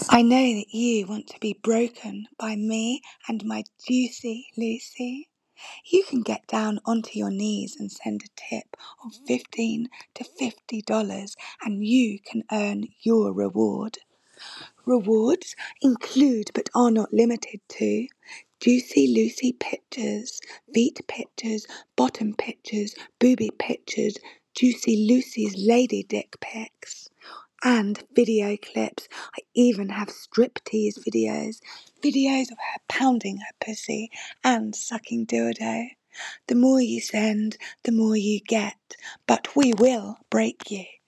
I know that you want to be broken by me and my juicy Lucy. You can get down onto your knees and send a tip of $15 to $50 and you can earn your reward. Rewards include but are not limited to Juicy Lucy pictures, feet pictures, bottom pictures, booby pictures, Juicy Lucy's lady dick pics, and video clips. I even have striptease videos of her pounding her pussy and sucking dildo. The more you send, the more you get, but we will break you.